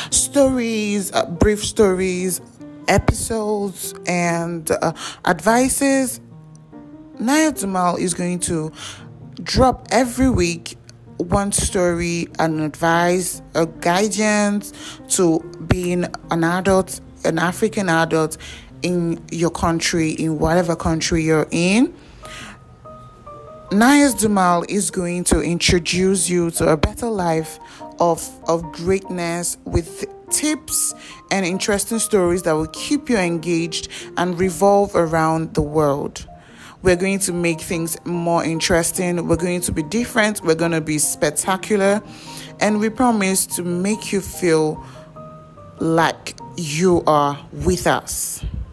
stories, brief stories, episodes, and advices. Naya Dumal is going to drop every week one story, an advice, a guidance to being an adult, an African adult in your country, in whatever country you're in. Naya Dumal is going to introduce you to a better life of greatness with tips and interesting stories that will keep you engaged and revolve around the world. We're going to make things more interesting. We're going to be different. We're going to be spectacular. And we promise to make you feel like you are with us.